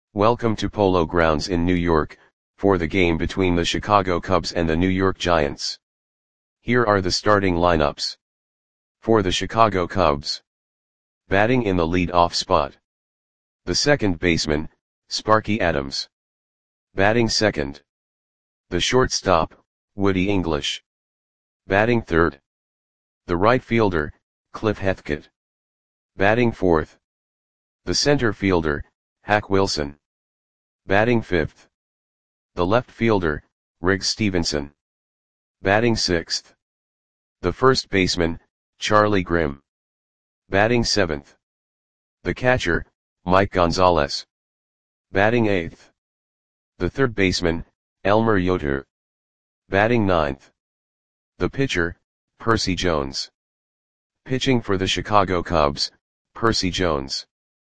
Welcome to Polo Grounds in New York, for the game between the Chicago Cubs and the New York Giants. Here are the starting lineups. For the Chicago Cubs. Batting in the lead-off spot. The second baseman, Sparky Adams. Batting second. The shortstop, Woody English. Batting third. The right fielder, Cliff Hethkett. Batting fourth. The center fielder, Hack Wilson. Batting fifth. The left fielder, Riggs Stephenson. Batting sixth. The first baseman, Charlie Grimm. Batting seventh. The catcher, Mike Gonzalez. Batting eighth. The third baseman, Elmer Yoder. Batting ninth. The pitcher, Percy Jones. Pitching for the Chicago Cubs, Percy Jones.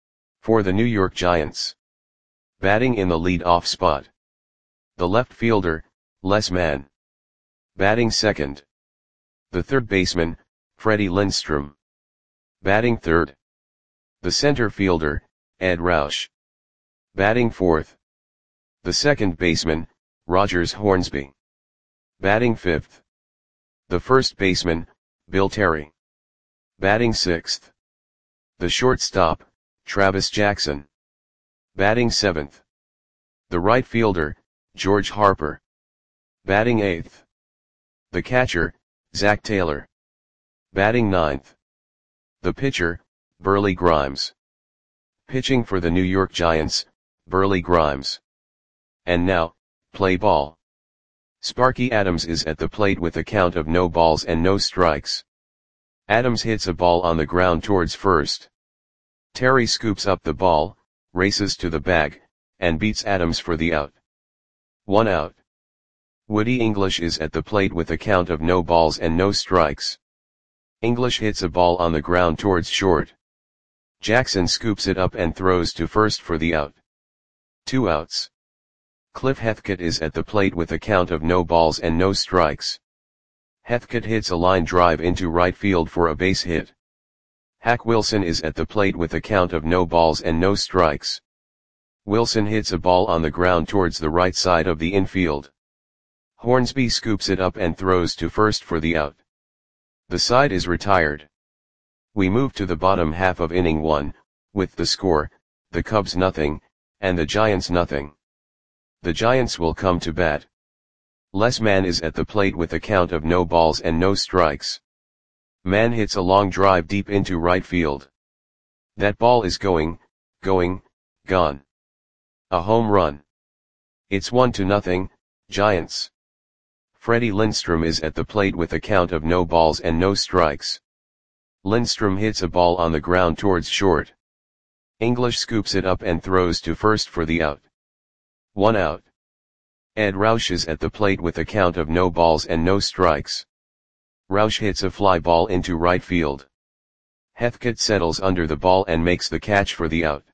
For the New York Giants. Batting in the lead-off spot. The left fielder, Les Mann. Batting second. The third baseman, Freddie Lindstrom. Batting third. The center fielder, Ed Roush. Batting fourth. The second baseman, Rogers Hornsby. Batting fifth. The first baseman, Bill Terry. Batting sixth. The shortstop, Travis Jackson. Batting seventh. The right fielder, George Harper. Batting eighth. The catcher, Zach Taylor. Batting ninth. The pitcher, Burley Grimes. Pitching for the New York Giants, Burley Grimes. And now, play ball. Sparky Adams is at the plate with a count of no balls and no strikes. Adams hits a ball on the ground towards first. Terry scoops up the ball, races to the bag, and beats Adams for the out. 1 out. Woody English is at the plate with a count of no balls and no strikes. English hits a ball on the ground towards short. Jackson scoops it up and throws to first for the out. 2 outs. Cliff Hethkett is at the plate with a count of no balls and no strikes. Hethkett hits a line drive into right field for a base hit. Hack Wilson is at the plate with a count of no balls and no strikes. Wilson hits a ball on the ground towards the right side of the infield. Hornsby scoops it up and throws to first for the out. The side is retired. We move to the bottom half of inning 1, with the score, the Cubs nothing, and the Giants nothing. The Giants will come to bat. Les Mann is at the plate with a count of no balls and no strikes. Mann hits a long drive deep into right field. That ball is gone. A home run. It's 1-0, Giants. Freddie Lindstrom is at the plate with a count of no balls and no strikes. Lindstrom hits a ball on the ground towards short. English scoops it up and throws to first for the out. 1 out. Ed Roush is at the plate with a count of no balls and no strikes. Roush hits a fly ball into right field. Hethkett settles under the ball and makes the catch for the out.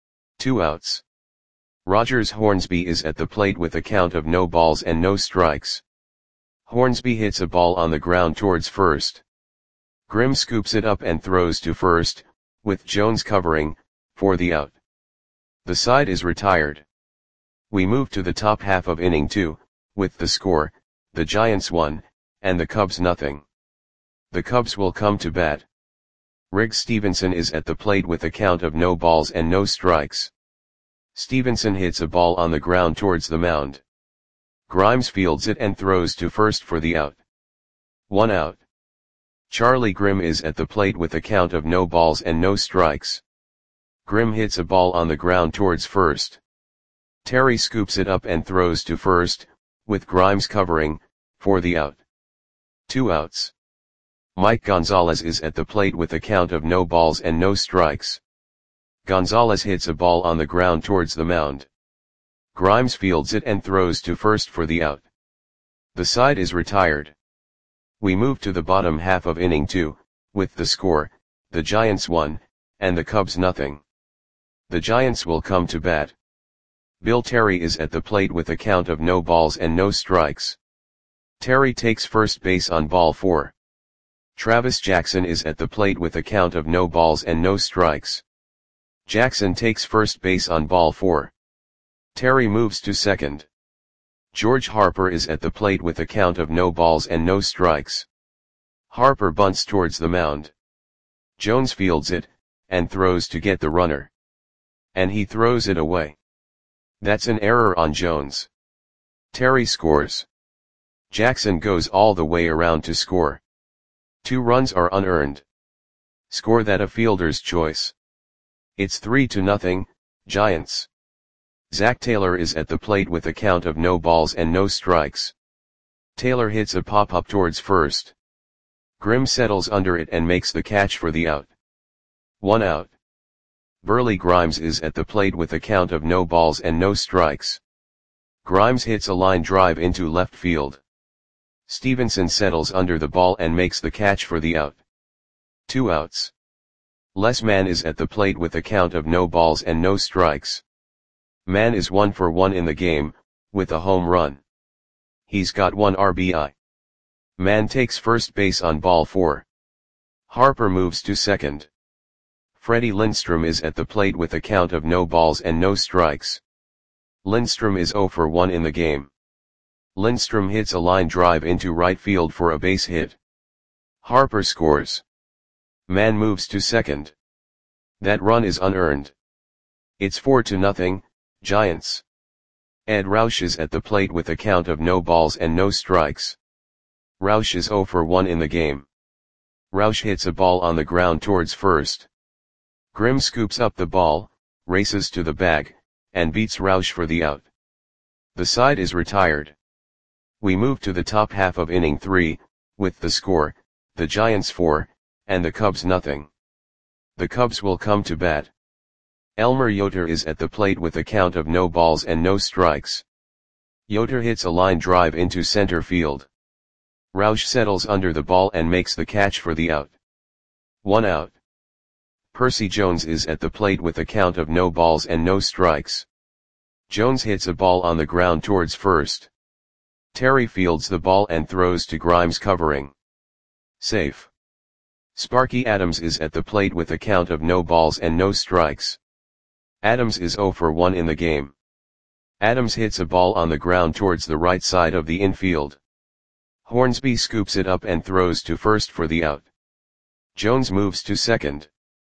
2 outs. Rogers Hornsby is at the plate with a count of no balls and no strikes. Hornsby hits a ball on the ground towards first. Grimm scoops it up and throws to first, with Jones covering, for the out. The side is retired. We move to the top half of inning 2, with the score, the Giants 1, and the Cubs nothing. The Cubs will come to bat. Riggs Stephenson is at the plate with a count of no balls and no strikes. Stephenson hits a ball on the ground towards the mound. Grimes fields it and throws to first for the out. 1 out. Charlie Grimm is at the plate with a count of no balls and no strikes. Grimm hits a ball on the ground towards first. Terry scoops it up and throws to first, with Grimes covering, for the out. 2 outs. Mike Gonzalez is at the plate with a count of no balls and no strikes. Gonzalez hits a ball on the ground towards the mound. Grimes fields it and throws to first for the out. The side is retired. We move to the bottom half of inning 2, with the score, the Giants 1, and the Cubs nothing. The Giants will come to bat. Bill Terry is at the plate with a count of no balls and no strikes. Terry takes first base on ball 4. Travis Jackson is at the plate with a count of no balls and no strikes. Jackson takes first base on ball 4. Terry moves to second. George Harper is at the plate with a count of no balls and no strikes. Harper bunts towards the mound. Jones fields it, and throws to get the runner. And he throws it away. That's an error on Jones. Terry scores. Jackson goes all the way around to score. 2 runs are unearned. Score that a fielder's choice. It's 3-0, Giants. Zach Taylor is at the plate with a count of no balls and no strikes. Taylor hits a pop-up towards first. Grimm settles under it and makes the catch for the out. 1 out. Burley Grimes is at the plate with a count of no balls and no strikes. Grimes hits a line drive into left field. Stevenson settles under the ball and makes the catch for the out. 2 outs. Les Mann is at the plate with a count of no balls and no strikes. Mann is 1 for 1 in the game, with a home run. He's got 1 RBI. Mann takes first base on ball 4. Harper moves to second. Freddie Lindstrom is at the plate with a count of no balls and no strikes. Lindstrom is 0 for 1 in the game. Lindstrom hits a line drive into right field for a base hit. Harper scores. Mann moves to second. That run is unearned. It's 4-0, Giants. Ed Roush is at the plate with a count of no balls and no strikes. Roush is 0 for 1 in the game. Roush hits a ball on the ground towards first. Grimm scoops up the ball, races to the bag, and beats Roush for the out. The side is retired. We move to the top half of inning 3, with the score, the Giants 4, and the Cubs nothing. The Cubs will come to bat. Elmer Yoder is at the plate with a count of no balls and no strikes. Yoder hits a line drive into center field. Roush settles under the ball and makes the catch for the out. 1 out. Percy Jones is at the plate with a count of no balls and no strikes. Jones hits a ball on the ground towards first. Terry fields the ball and throws to Grimes covering. Safe. Sparky Adams is at the plate with a count of no balls and no strikes. Adams is 0 for 1 in the game. Adams hits a ball on the ground towards the right side of the infield. Hornsby scoops it up and throws to first for the out. Jones moves to second.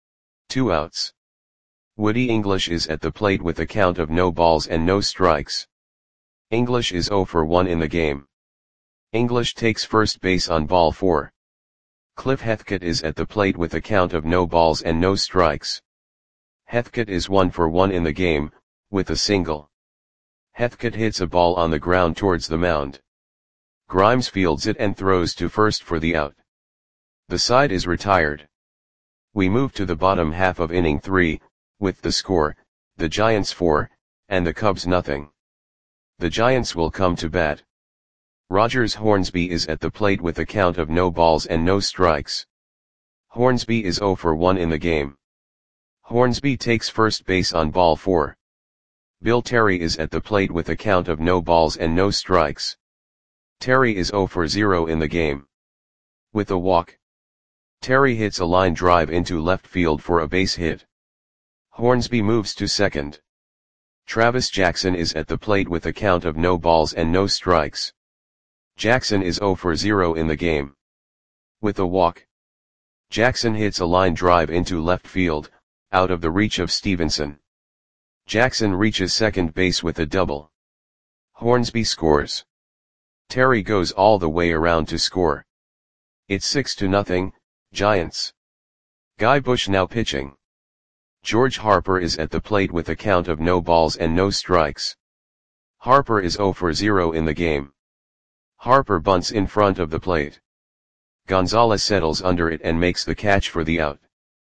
2 outs. Woody English is at the plate with a count of no balls and no strikes. English is 0 for 1 in the game. English takes first base on ball 4. Cliff Heathcote is at the plate with a count of no balls and no strikes. Heathcote is 1 for 1 in the game, with a single. Heathcote hits a ball on the ground towards the mound. Grimes fields it and throws to first for the out. The side is retired. We move to the bottom half of inning 3, with the score, the Giants 4, and the Cubs nothing. The Giants will come to bat. Rogers Hornsby is at the plate with a count of no balls and no strikes. Hornsby is 0 for 1 in the game. Hornsby takes first base on ball 4. Bill Terry is at the plate with a count of no balls and no strikes. Terry is 0 for 0 in the game. With a walk. Terry hits a line drive into left field for a base hit. Hornsby moves to second. Travis Jackson is at the plate with a count of no balls and no strikes. Jackson is 0 for 0 in the game. With a walk. Jackson hits a line drive into left field, out of the reach of Stevenson. Jackson reaches second base with a double. Hornsby scores. Terry goes all the way around to score. It's 6-0, Giants. Guy Bush now pitching. George Harper is at the plate with a count of no balls and no strikes. Harper is 0 for 0 in the game. Harper bunts in front of the plate. Gonzalez settles under it and makes the catch for the out.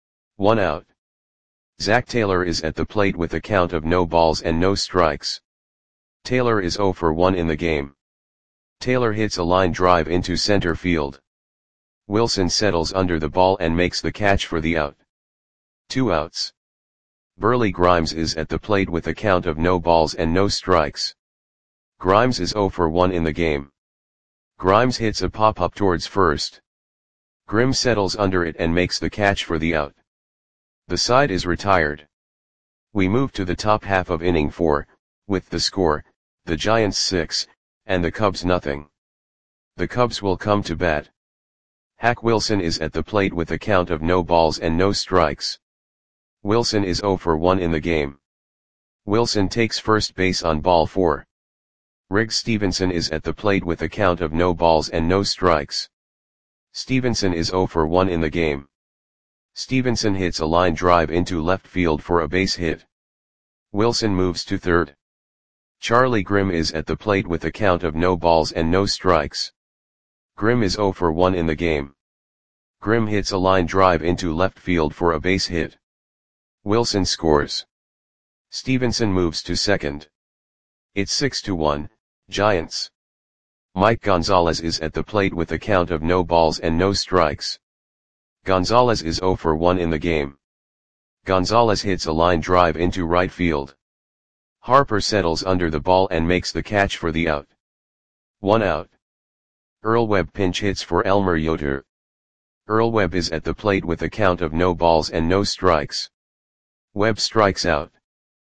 1 out. Zach Taylor is at the plate with a count of no balls and no strikes. Taylor is 0 for 1 in the game. Taylor hits a line drive into center field. Wilson settles under the ball and makes the catch for the out. 2 outs. Burley Grimes is at the plate with a count of no balls and no strikes. Grimes is 0 for 1 in the game. Grimes hits a pop-up towards first. Grimm settles under it and makes the catch for the out. The side is retired. We move to the top half of inning 4, with the score, the Giants 6, and the Cubs nothing. The Cubs will come to bat. Hack Wilson is at the plate with a count of no balls and no strikes. Wilson is 0 for 1 in the game. Wilson takes first base on ball 4. Riggs Stevenson is at the plate with a count of no balls and no strikes. Stevenson is 0 for 1 in the game. Stevenson hits a line drive into left field for a base hit. Wilson moves to third. Charlie Grimm is at the plate with a count of no balls and no strikes. Grimm is 0 for 1 in the game. Grimm hits a line drive into left field for a base hit. Wilson scores. Stevenson moves to second. It's 6-1, Giants. Mike Gonzalez is at the plate with a count of no balls and no strikes. Gonzalez is 0 for 1 in the game. Gonzalez hits a line drive into right field. Harper settles under the ball and makes the catch for the out. 1 out. Earl Webb pinch hits for Elmer Yoder. Earl Webb is at the plate with a count of no balls and no strikes. Webb strikes out.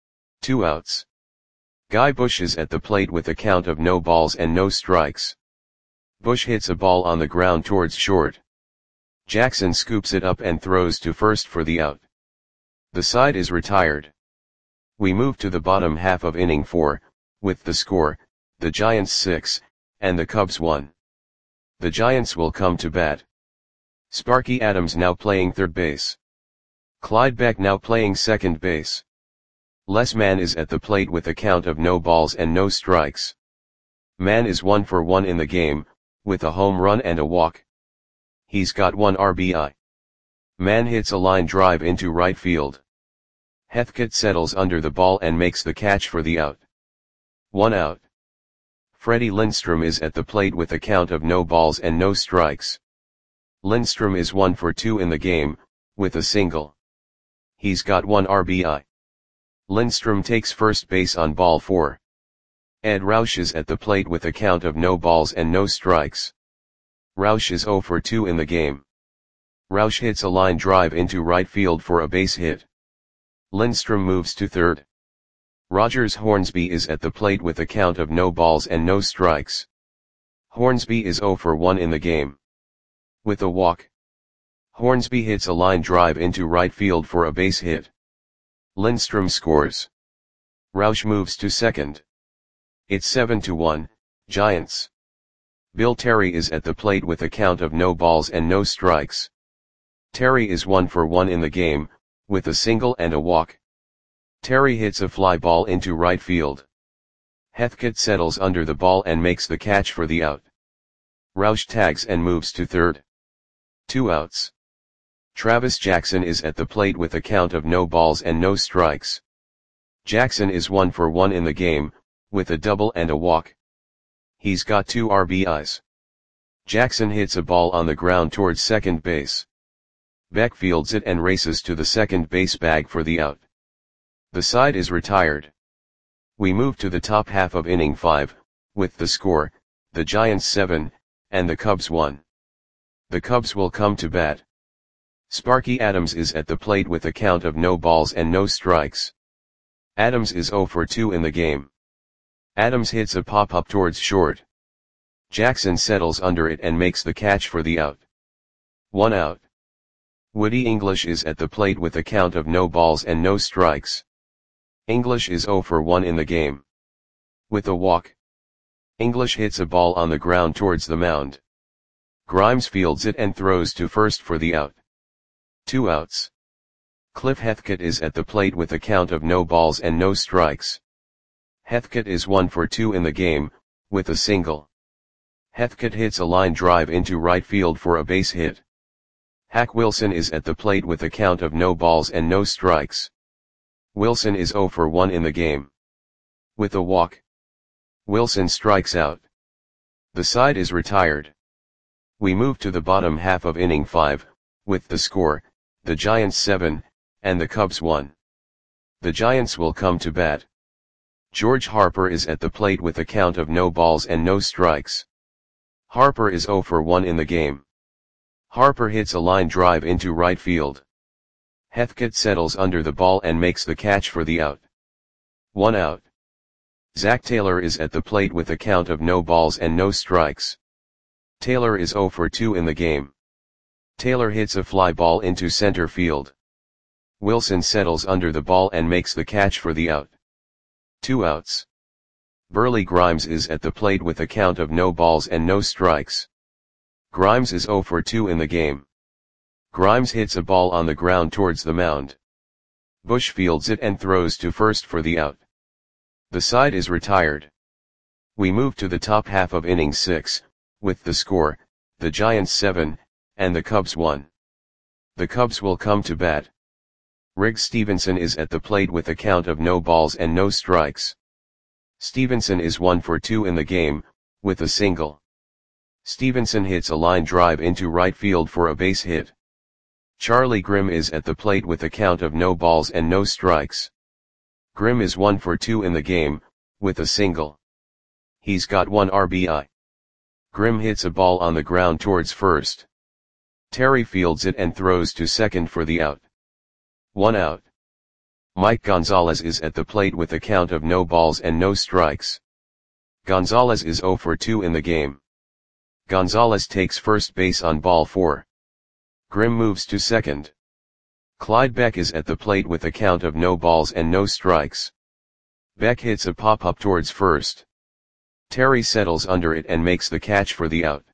2 outs. Guy Bush is at the plate with a count of no balls and no strikes. Bush hits a ball on the ground towards short. Jackson scoops it up and throws to first for the out. The side is retired. We move to the bottom half of inning 4, with the score, the Giants 6, and the Cubs 1. The Giants will come to bat. Sparky Adams now playing third base. Clyde Beck now playing second base. Les Mann is at the plate with a count of no balls and no strikes. Mann is 1 for 1 in the game, with a home run and a walk. He's got 1 RBI. Mann hits a line drive into right field. Heathcote settles under the ball and makes the catch for the out. 1 out. Freddie Lindstrom is at the plate with a count of no balls and no strikes. Lindstrom is 1 for 2 in the game, with a single. He's got 1 RBI. Lindstrom takes first base on ball 4. Ed Roush is at the plate with a count of no balls and no strikes. Roush is 0 for 2 in the game. Roush hits a line drive into right field for a base hit. Lindstrom moves to third. Rogers Hornsby is at the plate with a count of no balls and no strikes. Hornsby is 0 for 1 in the game. With a walk. Hornsby hits a line drive into right field for a base hit. Lindstrom scores. Roush moves to second. It's 7-1, Giants. Bill Terry is at the plate with a count of no balls and no strikes. Terry is 1 for 1 in the game, with a single and a walk. Terry hits a fly ball into right field. Heathcote settles under the ball and makes the catch for the out. Roush tags and moves to third. 2 outs. Travis Jackson is at the plate with a count of no balls and no strikes. Jackson is 1 for 1 in the game, with a double and a walk. He's got 2 RBIs. Jackson hits a ball on the ground towards second base. Beck fields it and races to the second base bag for the out. The side is retired. We move to the top half of inning 5, with the score, the Giants 7, and the Cubs 1. The Cubs will come to bat. Sparky Adams is at the plate with a count of no balls and no strikes. Adams is 0 for 2 in the game. Adams hits a pop-up towards short. Jackson settles under it and makes the catch for the out. 1 out. Woody English is at the plate with a count of no balls and no strikes. English is 0 for 1 in the game. With a walk. English hits a ball on the ground towards the mound. Grimes fields it and throws to first for the out. 2 outs. Cliff Heathcote is at the plate with a count of no balls and no strikes. Heathcote is 1 for 2 in the game, with a single. Heathcote hits a line drive into right field for a base hit. Hack Wilson is at the plate with a count of no balls and no strikes. Wilson is 0 for 1 in the game. With a walk. Wilson strikes out. The side is retired. We move to the bottom half of inning 5, with the score, the Giants 7, and the Cubs 1. The Giants will come to bat. George Harper is at the plate with a count of no balls and no strikes. Harper is 0 for 1 in the game. Harper hits a line drive into right field. Heathcote settles under the ball and makes the catch for the out. 1 out. Zach Taylor is at the plate with a count of no balls and no strikes. Taylor is 0 for 2 in the game. Taylor hits a fly ball into center field. Wilson settles under the ball and makes the catch for the out. 2 outs. Burley Grimes is at the plate with a count of no balls and no strikes. Grimes is 0 for 2 in the game. Grimes hits a ball on the ground towards the mound. Bush fields it and throws to first for the out. The side is retired. We move to the top half of inning 6, with the score, the Giants 7, and the Cubs 1. The Cubs will come to bat. Riggs Stevenson is at the plate with a count of no balls and no strikes. Stevenson is 1 for 2 in the game, with a single. Stevenson hits a line drive into right field for a base hit. Charlie Grimm is at the plate with a count of no balls and no strikes. Grimm is 1 for 2 in the game, with a single. He's got 1 RBI. Grimm hits a ball on the ground towards first. Terry fields it and throws to second for the out. 1 out. Mike Gonzalez is at the plate with a count of no balls and no strikes. Gonzalez is 0 for 2 in the game. Gonzalez takes first base on ball 4. Grimm moves to second. Clyde Beck is at the plate with a count of no balls and no strikes. Beck hits a pop-up towards first. Terry settles under it and makes the catch for the out.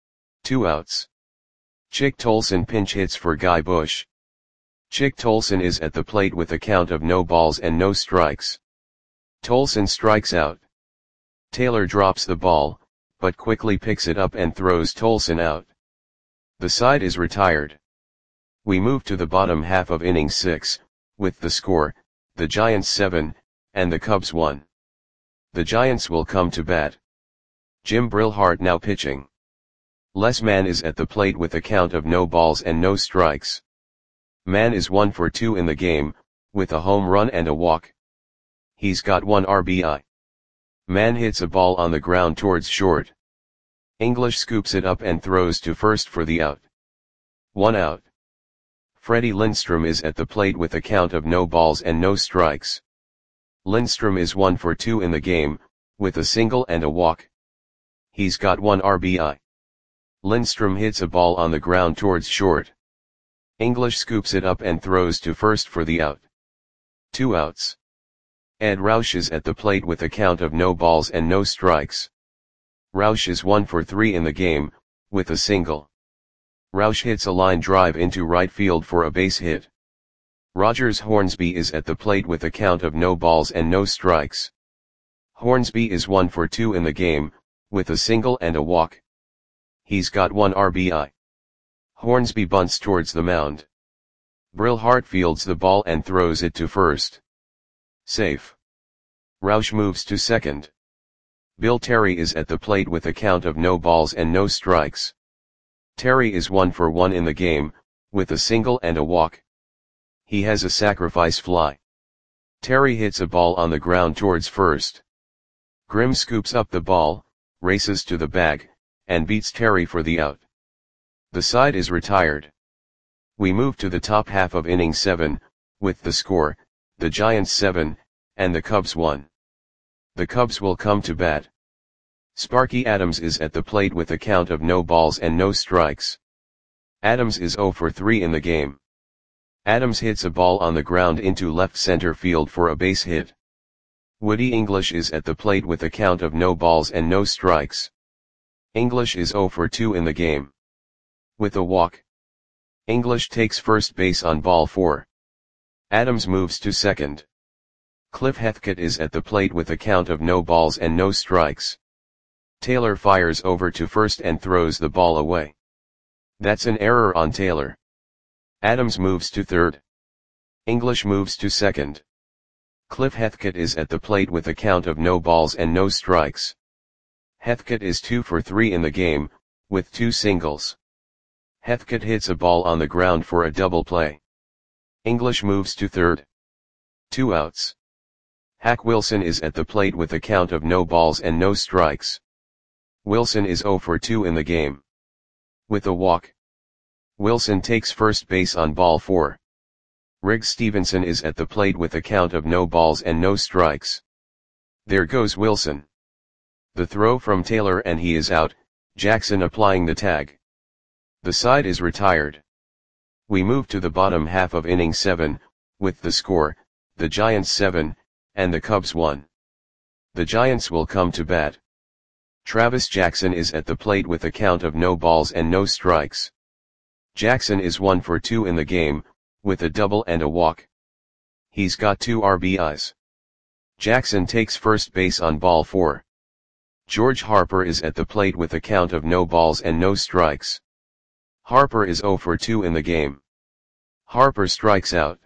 2 outs. Chick Tolson pinch hits for Guy Bush. Chick Tolson is at the plate with a count of no balls and no strikes. Tolson strikes out. Taylor drops the ball, but quickly picks it up and throws Tolson out. The side is retired. We move to the bottom half of inning 6, with the score, the Giants 7, and the Cubs 1. The Giants will come to bat. Jim Brillhart now pitching. Les Mann is at the plate with a count of no balls and no strikes. Mann is 1 for 2 in the game, with a home run and a walk. He's got 1 RBI. Mann hits a ball on the ground towards short. English scoops it up and throws to first for the out. 1 out. Freddie Lindstrom is at the plate with a count of no balls and no strikes. Lindstrom is 1 for 2 in the game, with a single and a walk. He's got 1 RBI. Lindstrom hits a ball on the ground towards short. English scoops it up and throws to first for the out. 2 outs. Ed Roush is at the plate with a count of no balls and no strikes. Roush is 1 for 3 in the game, with a single. Roush hits a line drive into right field for a base hit. Rogers Hornsby is at the plate with a count of no balls and no strikes. Hornsby is 1 for 2 in the game, with a single and a walk. He's got 1 RBI. Hornsby bunts towards the mound. Brillhart fields the ball and throws it to first. Safe. Roush moves to second. Bill Terry is at the plate with a count of no balls and no strikes. Terry is 1 for 1 in the game, with a single and a walk. He has a sacrifice fly. Terry hits a ball on the ground towards first. Grimm scoops up the ball, races to the bag, and beats Terry for the out. The side is retired. We move to the top half of inning 7, with the score, the Giants 7, and the Cubs 1. The Cubs will come to bat. Sparky Adams is at the plate with a count of no balls and no strikes. Adams is 0 for 3 in the game. Adams hits a ball on the ground into left center field for a base hit. Woody English is at the plate with a count of no balls and no strikes. English is 0 for 2 in the game. With a walk. English takes first base on ball 4. Adams moves to second. Cliff Heathcote is at the plate with a count of no balls and no strikes. Taylor fires over to first and throws the ball away. That's an error on Taylor. Adams moves to third. English moves to second. Cliff Heathcote is at the plate with a count of no balls and no strikes. Heathcote is 2 for 3 in the game, with 2 singles. Heathcote hits a ball on the ground for a double play. English moves to third. 2 outs. Hack Wilson is at the plate with a count of no balls and no strikes. Wilson is 0 for 2 in the game. With a walk. Wilson takes first base on ball 4. Riggs Stevenson is at the plate with a count of no balls and no strikes. There goes Wilson. The throw from Taylor and he is out, Jackson applying the tag. The side is retired. We move to the bottom half of inning 7, with the score, the Giants 7, and the Cubs 1. The Giants will come to bat. Travis Jackson is at the plate with a count of no balls and no strikes. Jackson is 1 for 2 in the game, with a double and a walk. He's got 2 RBIs. Jackson takes first base on ball 4. George Harper is at the plate with a count of no balls and no strikes. Harper is 0 for 2 in the game. Harper strikes out.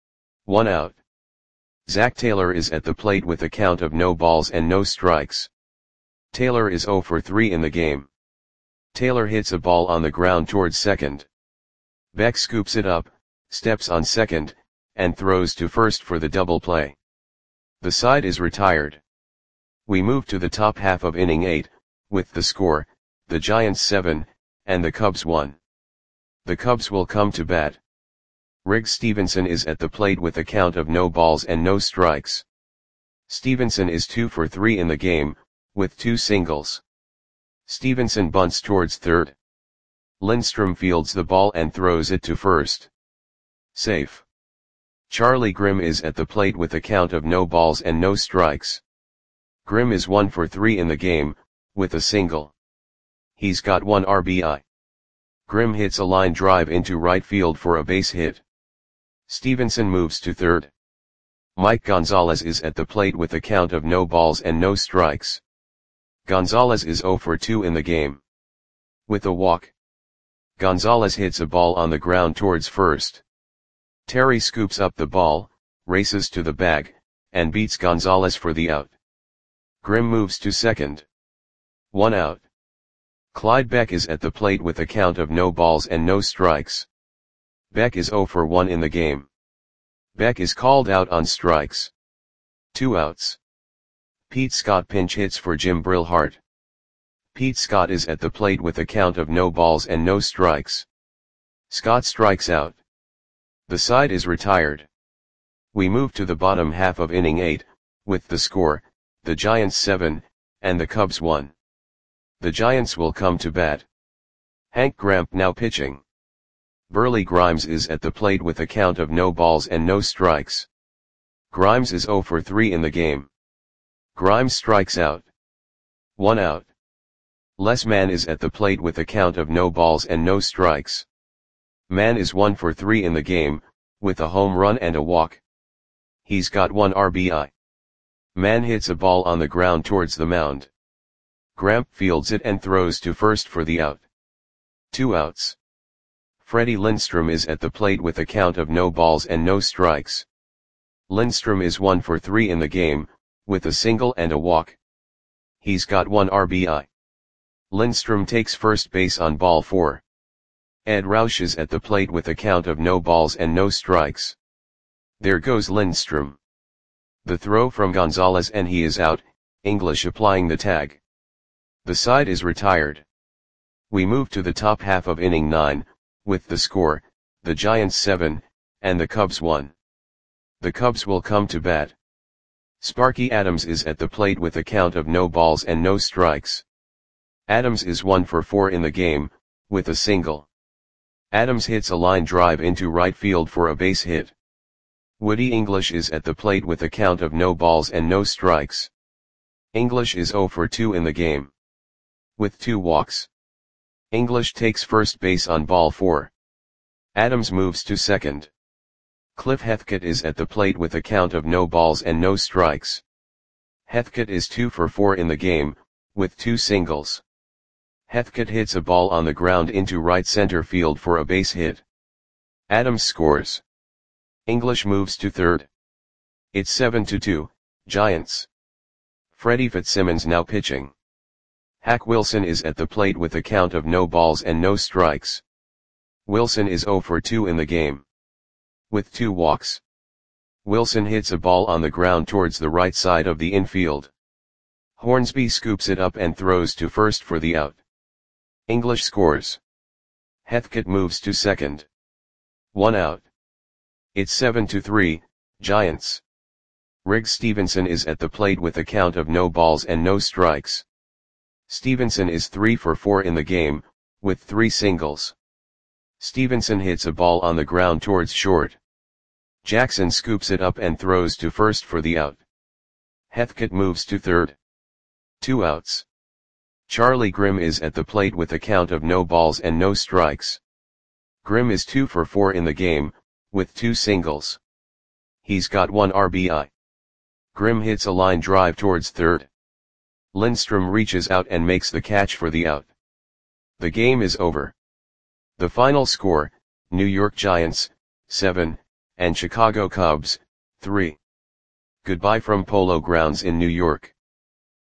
1 out. Zach Taylor is at the plate with a count of no balls and no strikes. Taylor is 0 for 3 in the game. Taylor hits a ball on the ground towards second. Beck scoops it up, steps on second, and throws to first for the double play. The side is retired. We move to the top half of inning 8, with the score, the Giants 7, and the Cubs 1. The Cubs will come to bat. Riggs Stevenson is at the plate with a count of no balls and no strikes. Stevenson is 2 for 3 in the game, with 2 singles. Stevenson bunts towards third. Lindstrom fields the ball and throws it to first. Safe. Charlie Grimm is at the plate with a count of no balls and no strikes. Grimm is 1 for 3 in the game, with a single. He's got 1 RBI. Grimm hits a line drive into right field for a base hit. Stevenson moves to third. Mike Gonzalez is at the plate with a count of no balls and no strikes. Gonzalez is 0 for 2 in the game. With a walk. Gonzalez hits a ball on the ground towards first. Terry scoops up the ball, races to the bag, and beats Gonzalez for the out. Grimm moves to second. 1 out. Clyde Beck is at the plate with a count of no balls and no strikes. Beck is 0 for 1 in the game. Beck is called out on strikes. 2 outs. Pete Scott pinch hits for Jim Brillhart. Pete Scott is at the plate with a count of no balls and no strikes. Scott strikes out. The side is retired. We move to the bottom half of inning 8, with the score, the Giants 7, and the Cubs 1. The Giants will come to bat. Hank Gramp now pitching. Burley Grimes is at the plate with a count of no balls and no strikes. Grimes is 0 for 3 in the game. Grimes strikes out. 1 out. Les Mann is at the plate with a count of no balls and no strikes. Mann is 1 for 3 in the game, with a home run and a walk. He's got 1 RBI. Mann hits a ball on the ground towards the mound. Gramp fields it and throws to first for the out. 2 outs. Freddie Lindstrom is at the plate with a count of no balls and no strikes. Lindstrom is 1 for 3 in the game, with a single and a walk. He's got 1 RBI. Lindstrom takes first base on ball 4. Ed Roush is at the plate with a count of no balls and no strikes. There goes Lindstrom. The throw from Gonzalez and he is out, English applying the tag. The side is retired. We move to the top half of inning 9, with the score, the Giants 7, and the Cubs 1. The Cubs will come to bat. Sparky Adams is at the plate with a count of no balls and no strikes. Adams is 1 for 4 in the game, with a single. Adams hits a line drive into right field for a base hit. Woody English is at the plate with a count of no balls and no strikes. English is 0 for 2 in the game. With 2 walks. English takes first base on ball 4. Adams moves to second. Cliff Heathcote is at the plate with a count of no balls and no strikes. Heathcote is 2 for 4 in the game, with 2 singles. Heathcote hits a ball on the ground into right center field for a base hit. Adams scores. English moves to third. It's 7-2, Giants. Freddie Fitzsimmons now pitching. Hack Wilson is at the plate with a count of no balls and no strikes. Wilson is 0 for 2 in the game. With 2 walks. Wilson hits a ball on the ground towards the right side of the infield. Hornsby scoops it up and throws to first for the out. English scores. Heathcote moves to second. 1 out. It's 7-3, Giants. Riggs Stevenson is at the plate with a count of no balls and no strikes. Stevenson is 3 for 4 in the game, with 3 singles. Stevenson hits a ball on the ground towards short. Jackson scoops it up and throws to first for the out. Heathcote moves to third. 2 outs. Charlie Grimm is at the plate with a count of no balls and no strikes. Grimm is 2 for 4 in the game, with 2 singles. He's got 1 RBI. Grimm hits a line drive towards third. Lindstrom reaches out and makes the catch for the out. The game is over. The final score, New York Giants, 7, and Chicago Cubs, 3. Goodbye from Polo Grounds in New York.